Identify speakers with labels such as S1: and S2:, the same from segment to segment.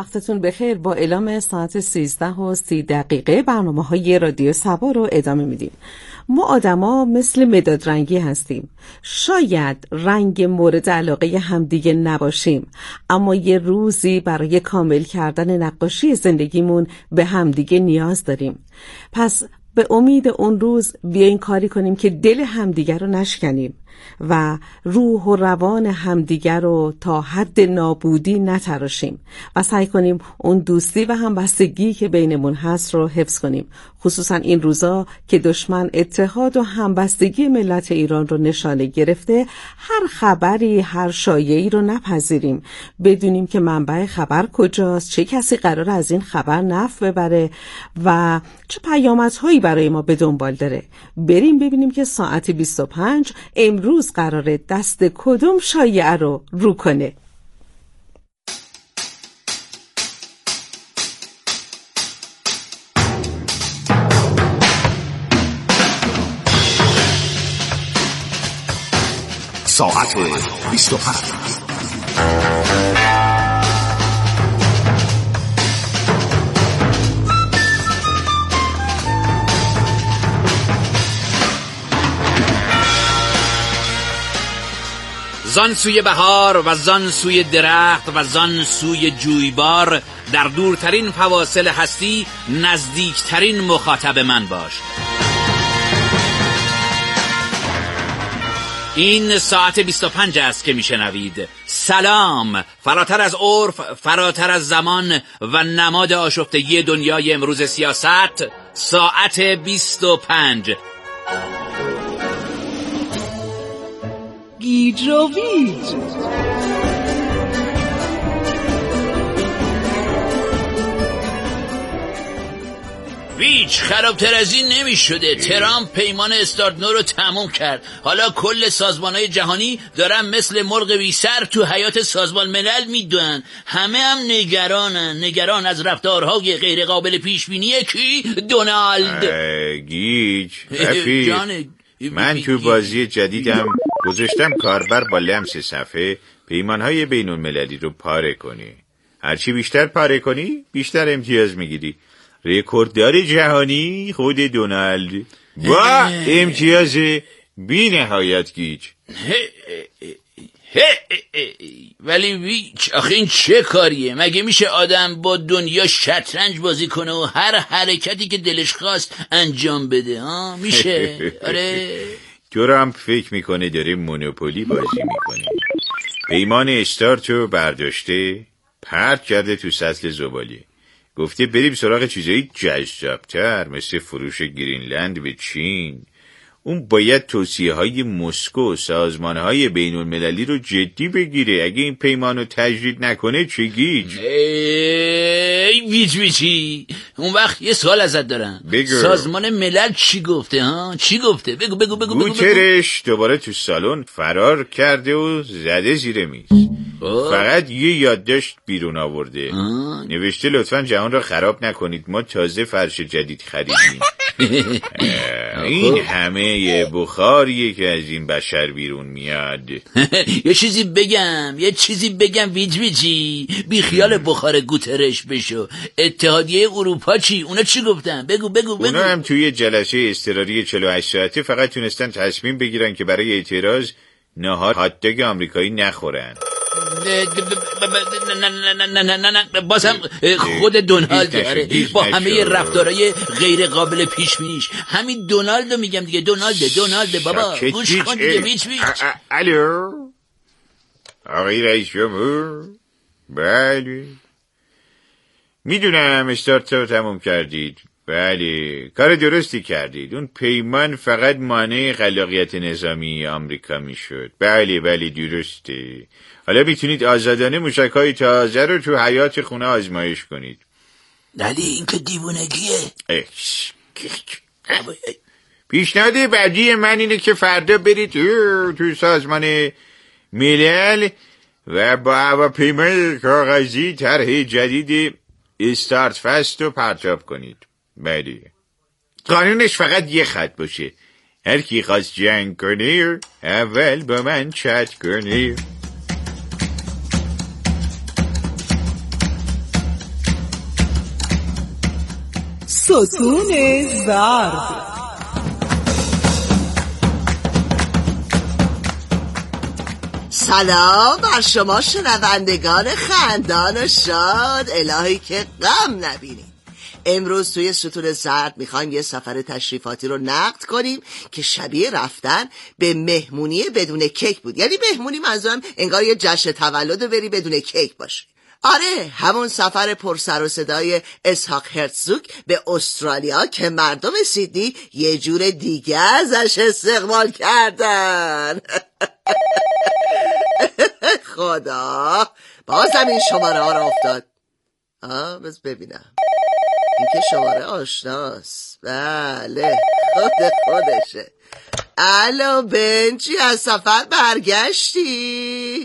S1: وقتتون بخیر. با اعلام ساعت 13:30 برنامه‌های رادیو سبا رو ادامه میدیم. ما آدما مثل مداد رنگی هستیم. شاید رنگ مورد علاقه همدیگه نباشیم، اما یه روزی برای کامل کردن نقاشی زندگیمون به همدیگه نیاز داریم. پس به امید اون روز بیاین کاری کنیم که دل همدیگه رو نشکنیم و روح و روان همدیگر رو تا حد نابودی نتراشیم و سعی کنیم اون دوستی و همبستگی که بینمون هست رو حفظ کنیم، خصوصا این روزا که دشمن اتحاد و همبستگی ملت ایران رو نشانه گرفته. هر خبری، هر شایعی رو نپذیریم، بدونیم که منبع خبر کجاست، چه کسی قرار از این خبر نفع ببره و چه پیامدهایی برای ما به دنبال داره. بریم ببینیم که ساعت 25 امروز قراره دست کدوم شایعه رو کنه.
S2: ساعت 25
S3: زان سوی بهار و زان سوی درخت و زان سوی جویبار، در دورترین فواصل هستی نزدیکترین مخاطب من باش. این ساعت 25 است که میشنوید. سلام. فراتر از عرف، فراتر از زمان و نماد آشفتگی دنیای امروز سیاست، ساعت 25.
S4: گیج و ویج.
S3: ویج خرابتر از این نمی شده. ترامپ پیمان استارت نو رو تموم کرد. حالا کل سازمان‌های جهانی دارن مثل مرغ بی سر تو حیات سازمان ملل میدونن. همه هم نگران از رفتارهای غیر قابل پیش بینی کی؟ دونالد.
S5: گیج رفیق، من تو بازی جدیدم گذاشتم کاربر با لمس صفحه پیمانهای بین المللی رو پاره کنی. هرچی بیشتر پاره کنی بیشتر امتیاز میگیری. رکورددار جهانی خود دونالد با امتیاز بی نهایت. گیج
S3: ولی ویچ آخه این چه کاریه؟ مگه میشه آدم با دنیا شطرنج بازی کنه و هر حرکتی که دلش خواست انجام بده؟ ها میشه؟ آره.
S5: ترامپ فکر میکنه داره مونوپولی بازی میکنه. پیمان استارتو برداشته پرت کرده تو سطل زباله. گفته بریم سراغ چیزایی جذابتر مثل فروش گرینلند به چین. اون باید توصیه‌های مسکو سازمان‌های بین المللی رو جدی بگیره. اگه این پیمان رو تجدید نکنه چه گیج؟
S3: ویچی اون وقت یه سوال ازت دارم.
S5: بگو.
S3: سازمان ملل چی گفته ها؟ چی گفته؟ بگو.
S5: گوترش دوباره تو سالن فرار کرده و زده زیر میز. فقط یه یادداشت بیرون آورده. نوشته لطفاً جهان را خراب نکنید، ما تازه فرش جدید خریدیم. این همه یه بخاریه که از این بشر بیرون میاد.
S3: یه چیزی بگم ویچی بی خیال بخار گوترش بشو. اتحادیه اروپا چی؟ اونا چی گفتن؟ بگو.
S5: اونا هم توی جلسه اضطراری 48 ساعته فقط تونستن تصمیم بگیرن که برای اعتراض نهار هات‌داگ آمریکایی نخورن.
S3: نه بازم خود دونالد با همه رفتارهای غیر قابل پیش بینیش. همین دونالدو میگم دیگه. دونالد بابا گوش کن دیگه. ویچ
S5: الو آقای رئیس جمهور. بله میدونم استارت رو تموم کردید. بله کار درستی کردید. اون پیمان فقط مانع خلاقیت نظامی آمریکا میشد. بله درسته. حالا میتونید آزادانه موشک‌های تازه رو تو حیات خونه آزمایش کنید.
S3: ولی این که دیوونگیه.
S5: پیشنهاد بعدی من اینه که فردا برید تو سازمان ملل و با هواپیمای کاغذی طرح جدید استارت فست رو پرتاب کنید. بله قانونش فقط یه خط باشه. هر کی خواست جنگ کنه اول با من چت کنه.
S4: ستون زرد.
S6: سلام بر شما شنوندگان خندان و شاد، الهی که غم نبینید. امروز توی ستون زرد میخوایم یه سفر تشریفاتی رو نقد کنیم که شبیه رفتن به مهمونی بدون کیک بود. یعنی مهمونی منظورم انگار یه جشن تولد بری بدون کیک باشه. آره، همون سفر پر سر و صدای اسحاق هرتزوگ به استرالیا که مردم سیدنی یه جور دیگه ازش استقبال کردن. خدا، بازم این شماره ها را افتاد. بس ببینم، این که شماره آشناست. بله، خودشه. الو بنجی، از سفر برگشتی؟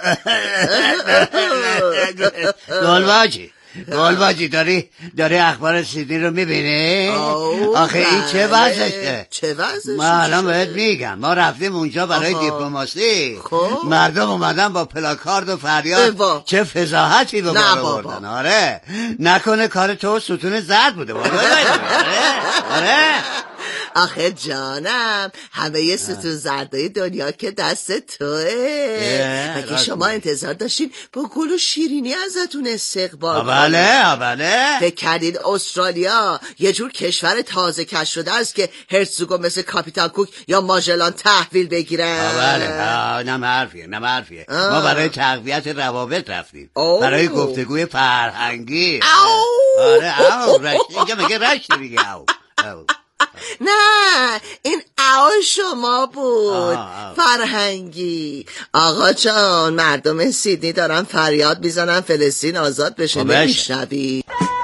S7: گلباجی داری اخبار سیدنی رو میبینی؟ آخه این چه وضعشه؟ ما الان بهت میگم، ما رفتیم اونجا برای دیپلماسی. مردم اومدن با پلاکارد و فریاد چه فضاحتی به ما بردن. آره، نکنه کار تو ستون زرد بوده. آره
S6: آخه جانم، همه یه ستون زردای دنیا که دست توه. مگه شما انتظار داشتین با گل و شیرینی ازتون استقبال کنن؟
S7: بله.
S6: فکر کردین استرالیا یه جور کشور تازه کش شده است که هرتزوگو مثل کاپیتان کوک یا ماژلان تحویل بگیرن؟
S7: بله، نه حرفیه. ما برای تقویت روابط رفتیم، برای گفتگوی فرهنگی. آره، اینجا مگه رشت دیگه.
S6: نه، این شما بود. فرهنگی. آقا جان، مردم سیدنی دارن فریاد میزنن فلسطین آزاد بشه. نمیشنوی؟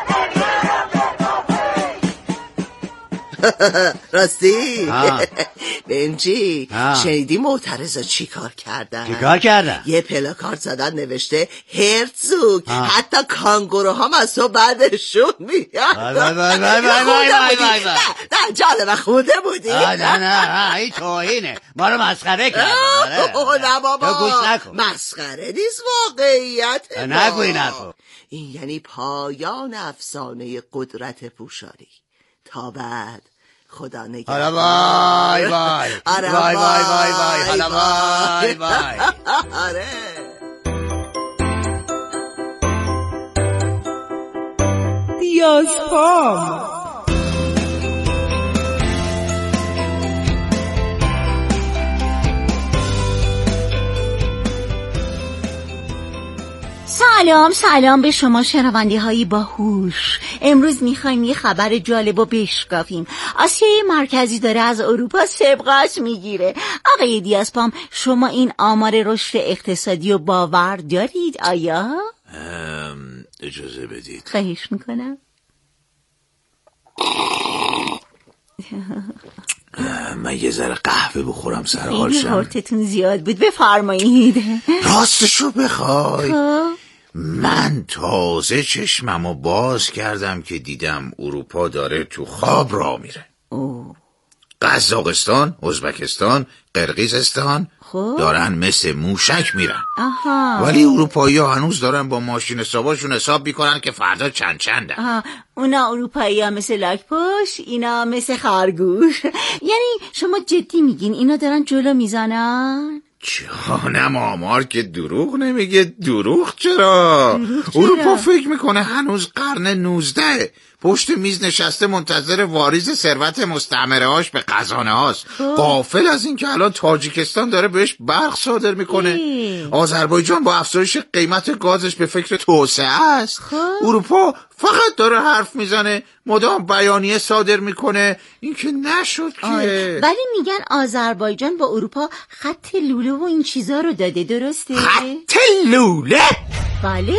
S6: راستی؟ بنجی، شنیدی معترضا چی کار کردن؟ یه پلاکارد زدن نوشته هرتزوگ، حتی کانگوروها هم از تو بعدشون میاد. نه جالب، خونده بودی؟
S7: نه این توهینه، ما رو مسخره کردن.
S6: نه بابا، مسخره نیست، واقعیت.
S7: نگوی.
S6: این یعنی پایان افسانه قدرت پوشانی. تا بعد، خدا نگهدار.
S7: حالا وای حالا وای.
S6: آره.
S4: دیازپام.
S8: سلام به شما شنونده هایی باهوش. امروز میخوایم یه خبر جالب رو بشکافیم. آسیای مرکزی داره از اروپا سبقت میگیره. آقای دیازپام، شما این آمار رشد اقتصادی رو باور دارید آیا؟
S3: اجازه بدید.
S8: خواهش میکنم.
S3: من یه ذره قهوه بخورم سر حال شم.
S8: هرتتون زیاد بود، بفرمایید.
S3: راستشو بخوای، من تازه چشممو باز کردم که دیدم اروپا داره تو خواب راه میره. قزاقستان، ازبکستان، قرقیزستان دارن مثل موشک میرن. ولی اروپایی ها هنوز دارن با ماشین حساباشون حساب میکنن که فردا چنده.
S8: اونا اروپایی ها مثل لاک‌پشت، اینا مثل خرگوش. یعنی شما جدی میگین اینا دارن جلو میزنن؟
S3: جانم، آمار که دروغ نمیگه. دروغ چرا؟ اروپا فکر میکنه هنوز قرن 19 پشت میز نشسته منتظر واریز ثروت مستعمره هاش به خزانه هاست. غافل از این که الان تاجیکستان داره بهش برق صادر میکنه. آذربایجان با افزایش قیمت گازش به فکر توسعه است. اروپا فقط داره حرف میزنه، مدام بیانیه صادر میکنه. این که نشد که.
S8: ولی میگن آذربایجان با اروپا خط لوله و این چیزا رو داده، درسته؟
S3: خط لوله؟
S8: بله.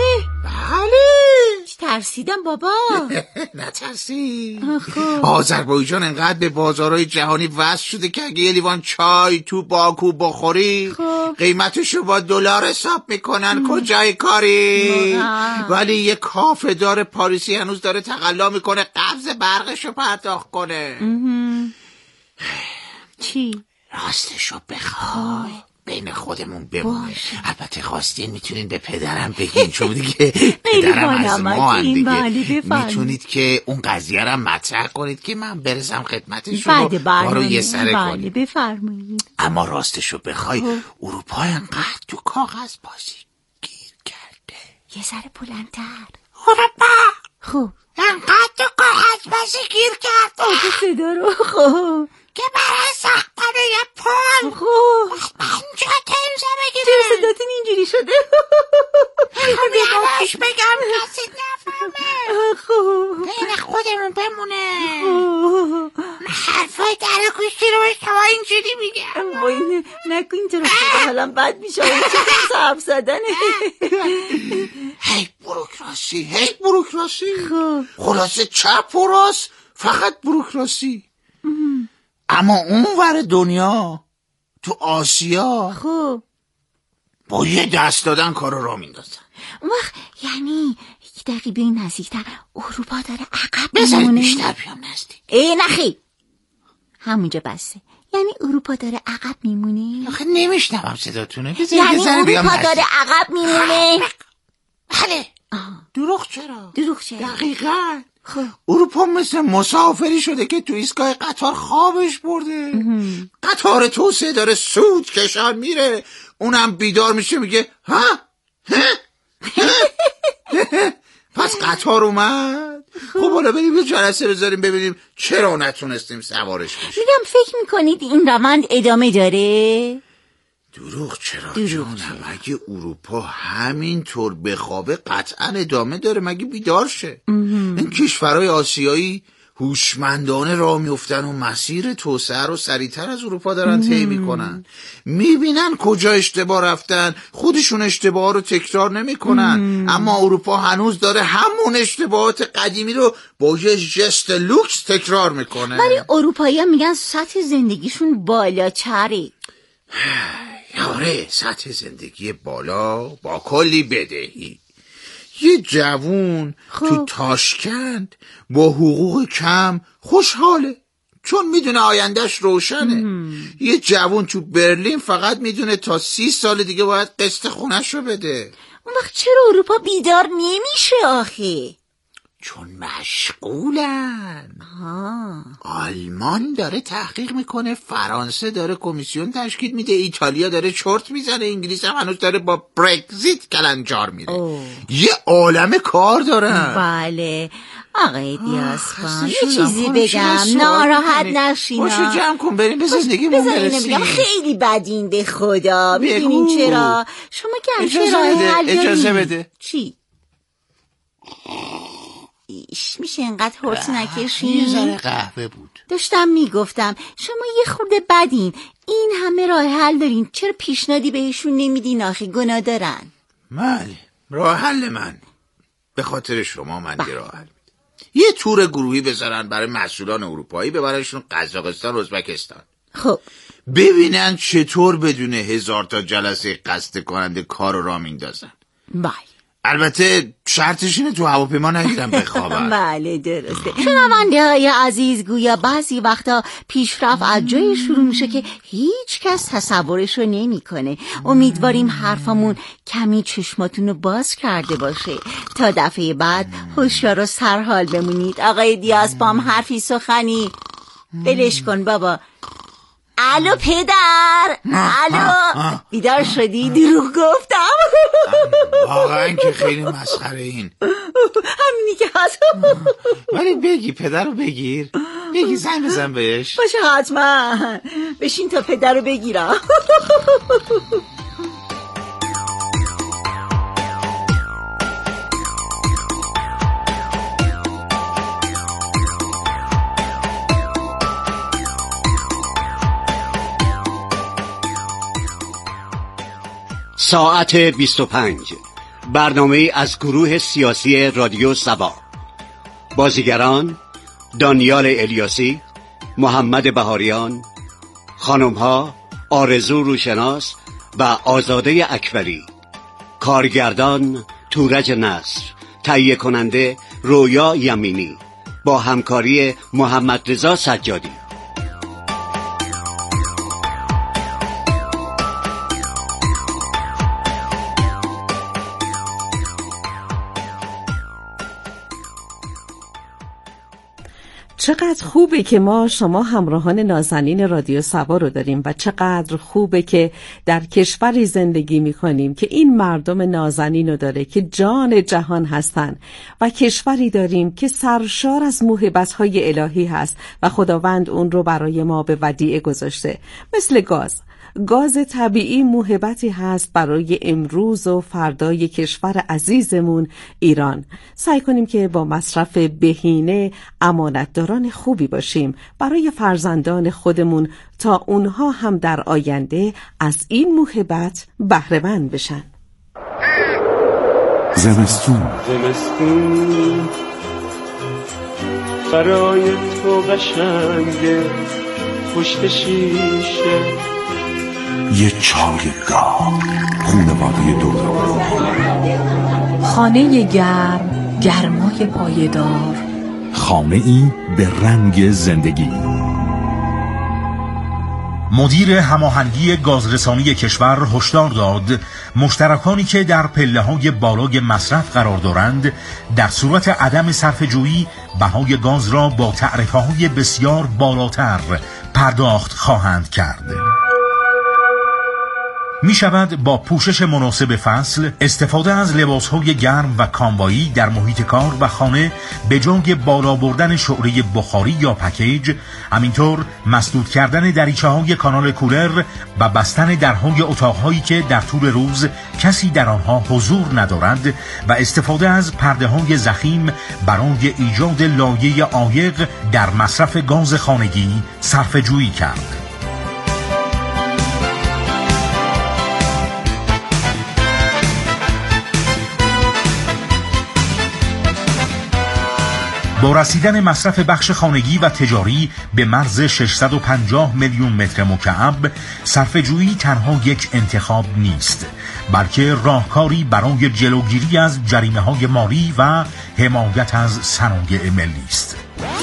S8: ترسیدم بابا.
S3: نترسی. آذربایجان انقدر به بازارهای جهانی وصل شده که اگه یه لیوان چای تو باکو بخوری قیمتشو با دلار حساب میکنن. کجای کاری؟ ولی یه کافه دار پاریسی هنوز داره تقلا میکنه قبض برقشو پرداخت کنه.
S8: چی؟
S3: راستشو بخوای
S5: بین خودمون بمونه. البته خواستین میتونین به پدرم بگین، چون دیگه پدرم از ما هم دیگه. میتونید که اون قضیه رو مطرح کنید که من برسم خدمتشون و ما رو یه سره کنید.
S8: بفرمایید.
S5: اما راستشو بخوای اروپا انقدر تو کاغذ بازی گیر کرده.
S8: یه ذره بلندتر.
S5: اروپا
S8: خب
S5: انقدر تو کاغذ بازی گیر کرده.
S8: صدا رو خب
S5: که برای ساختن یه پل
S8: خب
S5: 50 ترزه بگیره.
S8: چرا صداتون اینجوری شده؟
S5: یواش بگم کسی نفهمه.
S8: خب
S5: بین خودمون بمونه. حرفای در گوشی رو به شما اینجوری میگم.
S8: وای نکن اینطور خدا حالم بد میشه. چه حرف زدنه.
S5: هی بروکراسی. خلاصه چپ و راست، فقط بروکراسی. اما اون ور دنیا تو آسیا
S8: خب
S5: با یه دست دادن کارو را میندازن.
S8: اون وقت یعنی یک دقیقه به این نزدیکتر اروپا داره عقب
S5: بذارید
S8: میمونه.
S5: بیشتر بیام نزدیک.
S8: نخی همونجا بسه. یعنی اروپا داره عقب میمونه.
S5: آخه نمیشنوم صداتونه.
S8: یعنی اروپا داره عقب میمونه.
S5: بله. دروغ چرا؟ دقیقاً.
S8: خب
S5: اروپا مثل مسافری شده که تو ایستگاه قطار خوابش برده. قطار توسعه داره سود کشان میره، اونم بیدار میشه میگه ها پس قطار اومد. خب حالا بریم یه جلسه بذاریم ببینیم چرا نتونستیم سوارش بشیم.
S8: میگم فکر میکنید این روند ادامه داره؟
S5: دروغ چرا جانم؟ اگه اروپا همینطور بخوابه قطعا ادامه داره، مگه بیدار شه. این کشورهای آسیایی هوشمندانه راه میفتن و مسیر توسعه رو سریعتر از اروپا دارن طی میکنن. میبینن کجا اشتباه رفتن، خودشون اشتباه رو تکرار نمیکنن. اما اروپا هنوز داره همون اشتباهات قدیمی رو با یه جست لوکس تکرار میکنه.
S8: ولی اروپایی‌ها میگن سطح زندگیشون بالاتره.
S5: آره، سطح زندگی بالا با کلی بدهی. یه جوون تو تاشکند با حقوق کم خوشحاله، چون میدونه آیندهش روشنه. یه جوون تو برلین فقط میدونه تا 30 سال دیگه باید قسط خونه‌شو بده.
S8: اون وقت چرا اروپا بیدار نمیشه آخه؟
S5: چون مشغولن. آلمان داره تحقیق میکنه، فرانسه داره کمیسیون تشکیل میده، ایتالیا داره چرت میزنه، انگلیس هم هنوز داره با برگزیت کلنجار میره. یه عالم کار دارن.
S8: بله آقای دیاسپان یه چیزی بگم، ناراحت نشین.
S5: باشو جمع کن بریم به زندگیمون برسیم.
S8: خیلی بدین به خدا. میدونین چرا؟ شما که
S5: اجازه بده.
S8: چی؟ میشه اینقدر هرس نکشین؟
S5: یه ذره قهوه بود.
S8: داشتم میگفتم شما یه خورده بدین، این همه راه حل دارین، چرا پیشنهادی بهشون نمیدین آخه؟ گناه دارن.
S5: بله، راه حل من به خاطر شما من یه راه حل میدم. یه تور گروهی بذارن برای مسئولان اروپایی، ببرنشون قزاقستان، ازبکستان.
S8: خب
S5: ببینن چطور بدون 1000 تا جلسه قصد کننده کار را میندازن.
S8: بله
S5: البته شرطش اینه تو هواپیما نگیرم بخوابن.
S8: بله درسته. شنونده های عزیز، گویا بعضی وقتا پیشرفت از جایی شروع میشه که هیچ کس تصورش رو نمی کنه. امیدواریم حرفمون کمی چشماتون رو باز کرده باشه. تا دفعه بعد هوشیار و سرحال بمونید. آقای دیاسپام حرفی سخنی؟ بلش کن بابا. الو پدر، الو بیدار شدی؟ دروغ گفتم؟
S5: واقعا که خیلی مسخره این.
S8: همینی که هست.
S5: ولی بگی پدر رو بگیر، بگی زنگ بزن بهش.
S8: باشه حتما، بشین تا پدر رو بگیرم.
S7: ساعت 25 برنامه از گروه سیاسی رادیو سبا. بازیگران دانیال الیاسی، محمد بهاریان، خانمها آرزو روشناس و آزاده اکبری، کارگردان تورج نصر، تهیه کننده رویا یمینی با همکاری محمد رضا سجادی.
S1: چقدر خوبه که ما شما همراهان نازنین رادیو سبا رو داریم و چقدر خوبه که در کشوری زندگی میکنیم که این مردم نازنین رو داره که جان جهان هستن و کشوری داریم که سرشار از موهبت‌های الهی هست و خداوند اون رو برای ما به ودیعه گذاشته. مثل گاز طبیعی موهبتی هست برای امروز و فردای کشور عزیزمون ایران. سعی کنیم که با مصرف بهینه امانتداران خوبی باشیم برای فرزندان خودمون تا اونها هم در آینده از این موهبت بهره مند بشن.
S9: زمستون برای تو قشنگه، پشت شیشه
S2: یه چای گرم، خونواده دور،
S10: خانه گرم، گرمای پایدار،
S2: خانه ای به رنگ زندگی.
S11: مدیر هماهنگی گازرسانی کشور هشدار داد مشترکانی که در پله‌های بالای مصرف قرار دارند در صورت عدم صرفه‌جویی بهای گاز را با تعرفه‌های بسیار بالاتر پرداخت خواهند کرد. می شود با پوشش مناسب فصل، استفاده از لباسهای گرم و کاموایی در محیط کار و خانه به جای بالا بردن شعله بخاری یا پکیج، همینطور مسدود کردن دریچه‌های کانال کولر و بستن درهای اتاقهایی که در طول روز کسی در آنها حضور ندارد و استفاده از پرده‌های ضخیم برای ایجاد لایه عایق در مصرف گاز خانگی صرفه‌جویی کرد. با رسیدن مصرف بخش خانگی و تجاری به مرز 650 میلیون متر مکعب، صرفه‌جویی تنها یک انتخاب نیست، بلکه راهکاری برای جلوگیری از جریمه‌های مالی و حمایت از صنایع ملی است.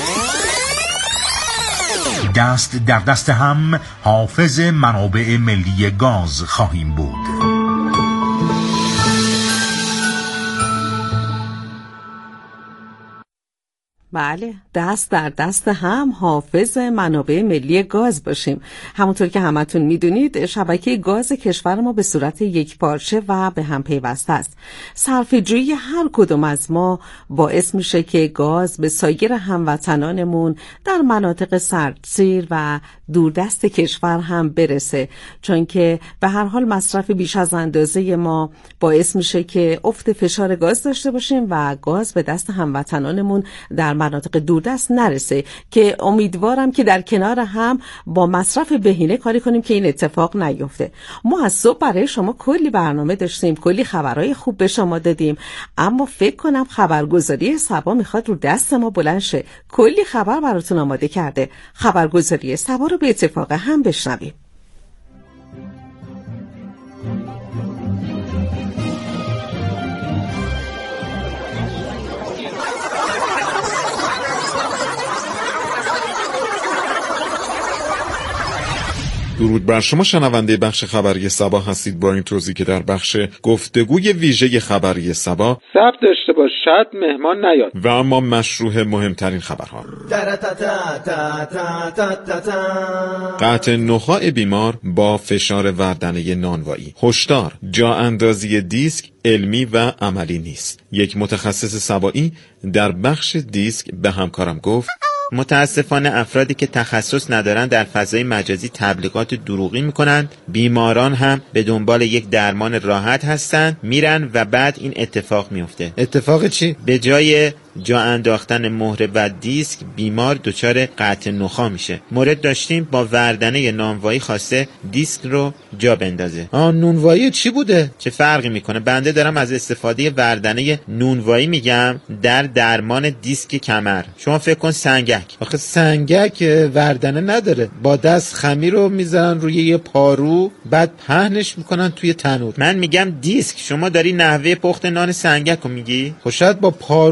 S11: دست در دست هم حافظ منابع ملی گاز خواهیم بود.
S1: بله، دست در دست هم حافظ منابع ملی گاز باشیم. همونطور که همتون میدونید شبکه گاز کشور ما به صورت یک پارچه و به هم پیوسته است. صرفه‌جویی هر کدوم از ما باعث میشه که گاز به سایر هموطنانمون در مناطق سردسیر و دوردست کشور هم برسه، چون که به هر حال مصرف بیش از اندازه ما باعث میشه که افت فشار گاز داشته باشیم و گاز به دست هموطنانمون در مناطق دوردست نرسه، که امیدوارم که در کنار هم با مصرف بهینه کاری کنیم که این اتفاق نیفته. ما از صبح برای شما کلی برنامه داشتیم، کلی خبرهای خوب به شما دادیم، اما فکر کنم خبرگزاری سبا میخواد رو دست ما بلند شه. کلی خبر براتون آماده کرده. خبرگزاری سبا رو به اتفاق هم بشنویم.
S12: درود بر شما شنونده بخش خبری سبا هستید. با این توضیح که در بخش گفتگوی ویژه خبری سبا
S13: ثبت داشته باش، شاید مهمان نیاد.
S12: و اما مشروع مهمترین خبرها: قطع نخاع بیمار با فشار وردنه نانوایی. هشدار: جا اندازی دیسک علمی و عملی نیست. یک متخصص سبایی در بخش دیسک به همکارم گفت
S14: متاسفانه افرادی که تخصص ندارن در فضای مجازی تبلیغات دروغی میکنن. بیماران هم به دنبال یک درمان راحت هستن، میرن و بعد این اتفاق میفته.
S12: اتفاق چی؟
S14: به جای جا انداختن مهره و دیسک بیمار دچار قطع نخاع میشه. مورد داشتیم با وردنه نانوایی خواسته دیسک رو جا بندازه.
S12: نونوایی چی بوده؟
S14: چه فرقی میکنه؟ بنده دارم از استفاده وردنه نونوایی میگم در درمان دیسک کمر. شما فکر کن سنگک.
S12: آخه سنگک وردنه نداره، با دست خمیر رو میذارن روی یه پارو، بعد پهنش میکنن توی تنور.
S14: من میگم دیسک، شما داری نحوه پخت نان سنگک رو میگی؟
S12: خب شاید با پارو میشد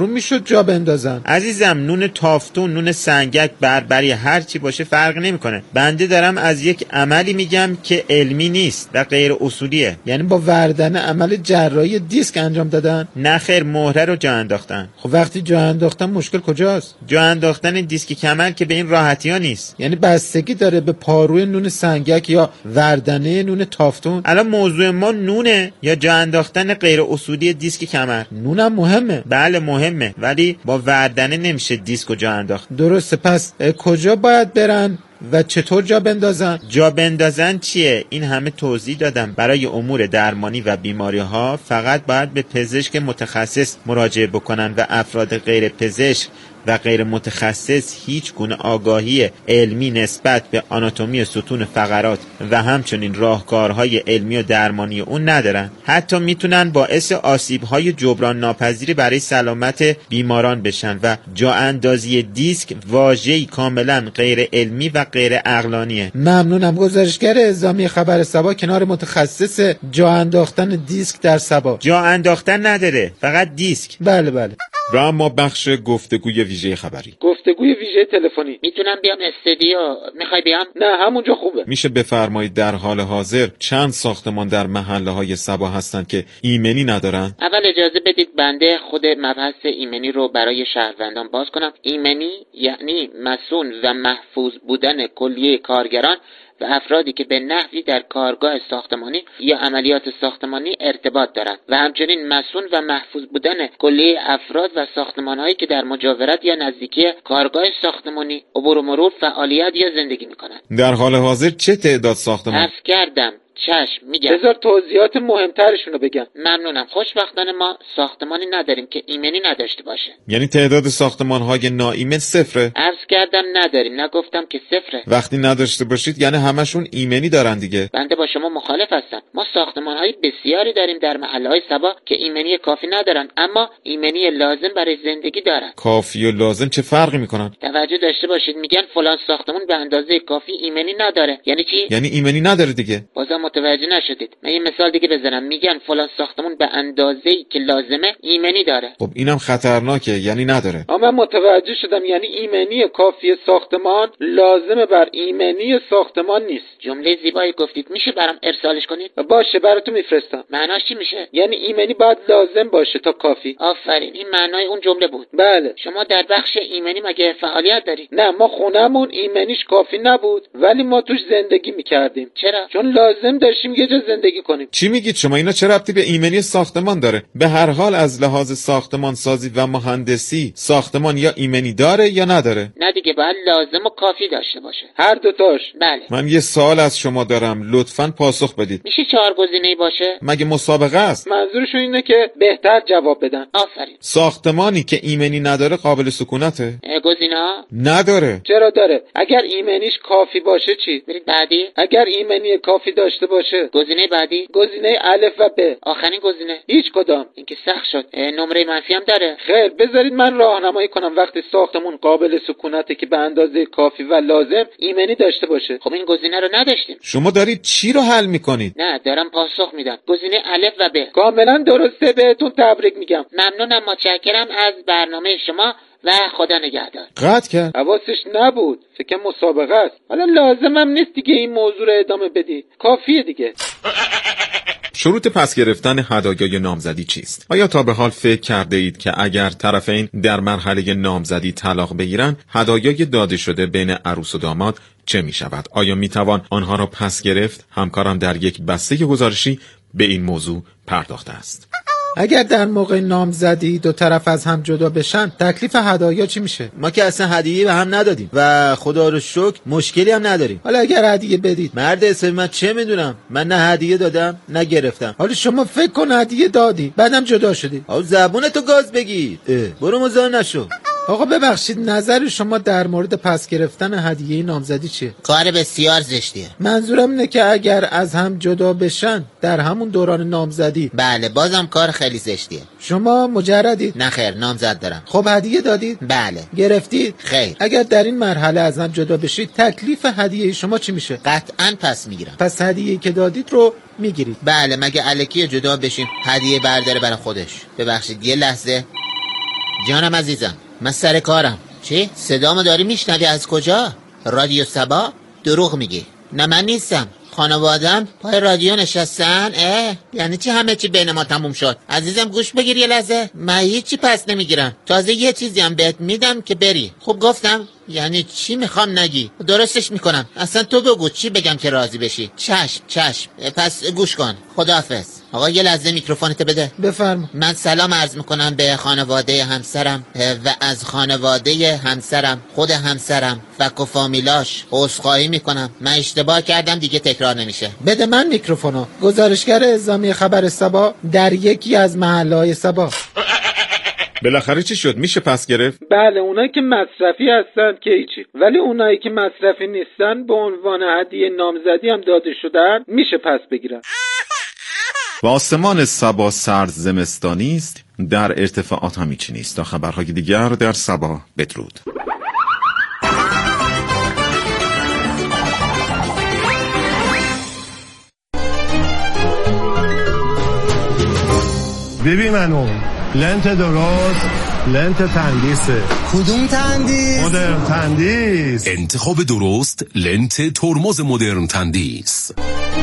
S15: جا بندازن؟
S14: عزیزم نون تافتون، نون سنگک، بربری، هر چی باشه فرق نمیکنه. بنده دارم از یک عملی میگم که علمی نیست و غیر اصولیه.
S15: یعنی با وردنه عمل جراحی دیسک انجام دادن؟
S14: نه خیر، مهره رو جا انداختن.
S15: خب وقتی جا انداختن مشکل کجاست؟
S14: جا انداختن دیسک کمر که به این راحتی ها نیست.
S15: یعنی بستگی داره به پاروی نون سنگک یا وردنه نون تافتون؟
S14: الان موضوع ما نونه یا جا انداختن غیر اصولی دیسک کمر؟
S15: نونم مهمه.
S14: بله مهمه، ولی با وردنه نمیشه دیسک جا انداخت.
S15: درسته. پس کجا باید برن و چطور جا بندازن؟
S14: جا بندازن چیه؟ این همه توضیح دادم. برای امور درمانی و بیماری ها فقط باید به پزشک متخصص مراجعه بکنن و افراد غیر پزشک و غیر متخصص هیچ گونه آگاهی علمی نسبت به آناتومی ستون فقرات و همچنین راهکارهای علمی و درمانی اون ندارن. حتی میتونن باعث آسیب‌های جبران ناپذیری برای سلامت بیماران بشن و جا اندازی دیسک واژه‌ای کاملا غیر علمی و غیر عقلانیه.
S15: ممنونم. گزارشگر اعزامی خبر سبا کنار متخصص جا انداختن دیسک در سبا.
S14: جا انداختن نداره، فقط دیسک.
S15: بله بله.
S11: و اما بخش گفتگوی ویژه خبری.
S13: گفتگوی ویژه تلفنی.
S3: میتونم بیام استودیو؟ میخوای بیام؟
S13: نه همونجا خوبه.
S11: میشه بفرمایید در حال حاضر چند ساختمان در محله های سبا هستند که ایمنی ندارن؟
S3: اول اجازه بدید بنده خود مبحث ایمنی رو برای شهروندان باز کنم. ایمنی یعنی مسئول و محفوظ بودن کلیه کارگران و افرادی که به نحوی در کارگاه ساختمانی یا عملیات ساختمانی ارتباط دارند و همچنین مسئول و محفوظ بودن کلیه افراد و ساختمان‌هایی که در مجاورت یا نزدیکی کارگاه ساختمانی عبور و مرور، فعالیت یا زندگی می‌کنند.
S11: در حال حاضر چه تعداد ساختمان؟
S3: عرض کردم. چشم میگم.
S13: بذار توضیحات مهمترشون رو بگم.
S3: ممنونم. خوشبختانه ما ساختمانی نداریم که ایمنی نداشته باشه.
S11: یعنی تعداد ساختمان‌های ناایمن صفره؟
S3: عرض کردم نداریم، نگفتم که صفره.
S11: وقتی نداشته باشید یعنی همشون ایمنی دارن دیگه.
S3: بنده با شما مخالف هستم. ما ساختمان‌های بسیاری داریم در محله‌های سبا که ایمنی کافی ندارن، اما ایمنی لازم برای زندگی دارن.
S11: کافی و لازم چه فرقی میکنن؟
S3: توجه داشته باشید، میگن فلان ساختمون به اندازه کافی ایمنی نداره. یعنی چی؟
S11: یعنی ایمنی نداره دیگه.
S3: بازم متوجه نشدید. من یه مثال دیگه بزنم. میگن فلان ساختمون به اندازه‌ای که لازمه ایمنی داره.
S11: خب اینم خطرناکه، یعنی نداره.
S13: من متوجه شدم، یعنی ایمنی کافی ساختمان لازمه بر ایمنی ساختمان نیست.
S3: جمله زیبایی گفتید. میشه برام ارسالش کنید؟
S13: باشه، براتون میفرستم.
S3: معناش چی میشه؟
S13: یعنی ایمنی باید لازم باشه تا کافی.
S3: آفرین، این معنای اون جمله بود.
S13: بله.
S3: شما در بخش ایمنی مگه فعالیت دارید؟
S13: نه، ما خونمون ایمنیش کافی نبود ولی ما توش زندگی میکردیم.
S3: چرا؟
S13: چون لازم داشتیم یه جا زندگی کنیم.
S11: چی میگید شما؟ اینا چه ربطی به ایمنی ساختمان داره؟ به هر حال از لحاظ ساختمان سازی و مهندسی ساختمان یا ایمنی داره یا نداره؟
S3: نه دیگه، باید لازم و کافی داشته باشه.
S13: هر دوتاش.
S3: بله.
S11: من یه سوال از شما دارم، لطفاً پاسخ بدید.
S3: میشه 4 گزینه‌ای باشه؟
S11: مگه مسابقه است؟
S13: منظورشون اینه که بهتر جواب بدن.
S3: آفرین.
S11: ساختمانی که ایمنی نداره قابل سکونته؟
S3: گزینه‌ها
S11: نداره.
S13: چرا داره؟ اگر ایمنیش کافی باشه چی؟
S3: برید بعدی.
S13: اگر ایمنی کافی داشته باشه.
S3: گزینه بعدی.
S13: گزینه الف و ب.
S3: آخرین گزینه.
S13: هیچ کدام.
S3: این که سخت شد. نمره منفی هم داره.
S13: خیر، بذارید من راهنمایی کنم. وقتی ساختمون قابل سکونته که به اندازه کافی و لازم ایمنی داشته باشه.
S3: خب این گزینه رو نداشتیم.
S11: شما دارید چی رو حل میکنید؟
S3: نه، دارم پاسخ میدم. گزینه الف و ب.
S13: کاملا درسته، بهتون تبریک میگم.
S3: ممنونم، متشکرم از برنامه شما و خدا نگهدار.
S11: قطع کرد.
S13: حواسش نبود، فکر مسابقه است. حالا لازمم نیست دیگه این موضوع رو ادامه بدی، کافیه دیگه.
S11: شروط پس گرفتن هدایای نامزدی چیست؟ آیا تا به حال فکر کرده اید که اگر طرفین در مرحله نامزدی طلاق بگیرن، هدایای داده شده بین عروس و داماد چه می شود؟ آیا می توان آنها را پس گرفت؟ همکارم در یک بسته گزارشی به این موضوع پرداخته است.
S15: اگر در موقع نامزدی دو طرف از هم جدا بشن، تکلیف هدایا چی میشه؟
S16: ما که اصلا هدیه به هم ندادیم و خدا رو شکر مشکلی هم نداریم.
S15: حالا اگر هدیه بدید،
S16: مرد حسابی من چه میدونم؟ من نه هدیه دادم نه گرفتم.
S15: حالا شما فکر کن هدیه دادی بعدم جدا شدی.
S16: آو زبونتو گاز بگیر. برو مزاحم نشو.
S15: آقا ببخشید، نظر شما در مورد پس گرفتن هدیه نامزدی چیه؟
S3: کار بسیار زشتیه.
S15: منظورم اینه که اگر از هم جدا بشن در همون دوران نامزدی.
S3: بله، بازم کار خیلی زشتیه.
S15: شما مجردید؟
S3: نه خیر، نامزد دارم.
S15: خب هدیه دادید؟
S3: بله.
S15: گرفتید؟
S3: خیر.
S15: اگر در این مرحله از هم جدا بشید، تکلیف هدیه شما چی میشه؟
S3: قطعاً پس میگیرم.
S15: پس هدیه‌ای که دادید رو میگیرید؟
S3: بله، مگه الکی جدا بشیم هدیه برداره برای خودش. ببخشید یه لحظه.
S14: جانم عزیزم، من سر کارم. چی؟ صدامو داری میشنوی؟ از کجا؟ رادیو سبا؟ دروغ میگی. نه من نیستم، خانوادم پای رادیو نشستن. یعنی چی همه چی بین ما تموم شد؟ عزیزم گوش بگیر یه لحظه، من هیچی پس نمیگیرم، تازه یه چیزی هم بهت میدم که بری. خوب گفتم؟ یعنی چی میخوام نگی؟ درستش میکنم. اصلا تو بگو چی بگم که راضی بشی. چشم. پس گوش کن. خداحافظ. آقا یه لحظه میکروفونت بده.
S15: بفرما.
S14: من سلام عرض میکنم به خانواده همسرم و از خانواده همسرم، خود همسرم، فک و فامیلاش عذرخواهی میکنم. من اشتباه کردم، دیگه تکرار نمیشه.
S15: بده من میکروفونو. گزارشگر اعزامی خبر سبا در یکی از محله‌های سبا.
S12: بالاخره چی شد؟ میشه پس گرفت؟
S13: بله، اونایی که مصرفی هستن که هیچی، ولی اونایی که مصرفی نیستن به عنوان هدیه نامزدی هم داده شدن میشه پس بگیرن.
S12: و آسمان سبا سرد زمستانی است، در ارتفاعات هم هیچی نیست. تا خبرهای دیگر در سبا، بدرود.
S17: ببین منو لنت درست، لنت تندیسه.
S18: کدوم تندیس؟
S17: مدرن تندیس.
S2: انتخاب درست، لنت ترمز مدرن تندیس.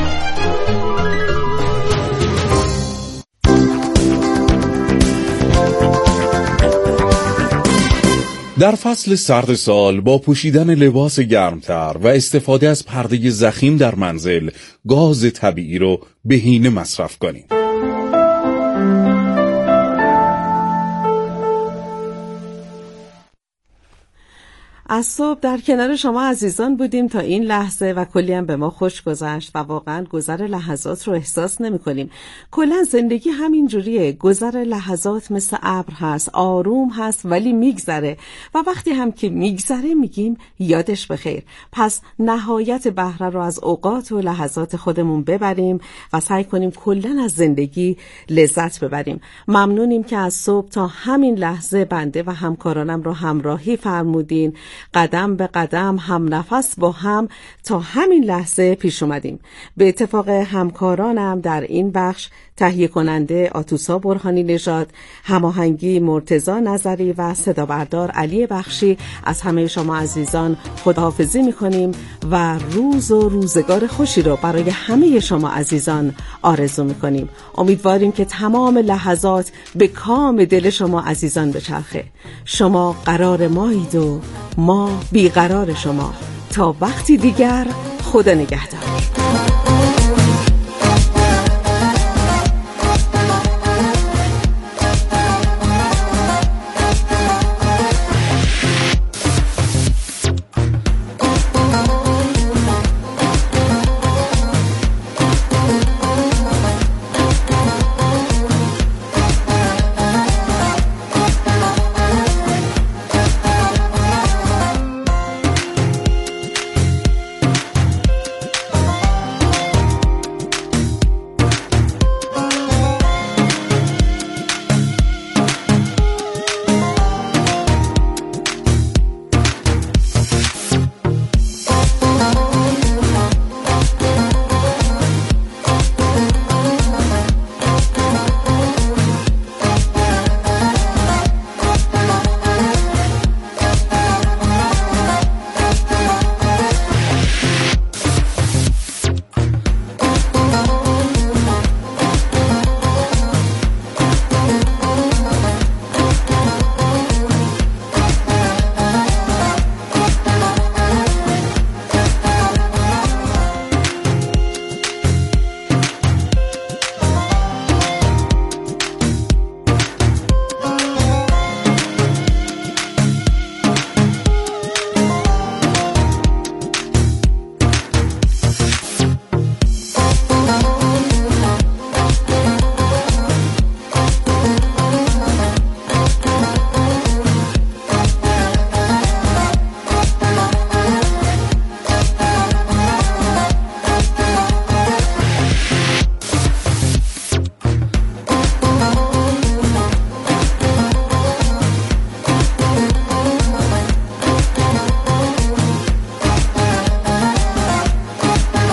S2: در فصل سرد سال با پوشیدن لباس گرمتر و استفاده از پرده ضخیم در منزل، گاز طبیعی رو بهینه مصرف کنیم.
S1: از صبح در کنار شما عزیزان بودیم تا این لحظه و کلی هم به ما خوش گذشت و واقعا گذر لحظات رو احساس نمی کنیم. کلا زندگی همین جوریه، گذر لحظات مثل ابر هست، آروم هست ولی میگذره و وقتی هم که میگذره میگیم یادش بخیر. پس نهایت بهره رو از اوقات و لحظات خودمون ببریم و سعی کنیم کلا از زندگی لذت ببریم. ممنونیم که از صبح تا همین لحظه بنده و همکارانم رو همراهی فرمودین. قدم به قدم هم نفس با هم تا همین لحظه پیش اومدیم. به اتفاق همکارانم در این بخش تهیه کننده آتوسا برهانی نژاد، هماهنگی مرتضی نظری و صدا بردار علی بخشی، از همه شما عزیزان خداحافظی میکنیم و روز و روزگار خوشی رو برای همه شما عزیزان آرزو میکنیم. امیدواریم که تمام لحظات به کام دل شما عزیزان بچرخه. شما قرار مایید و ما بیقرار شما. تا وقتی دیگر، خدا نگهدار.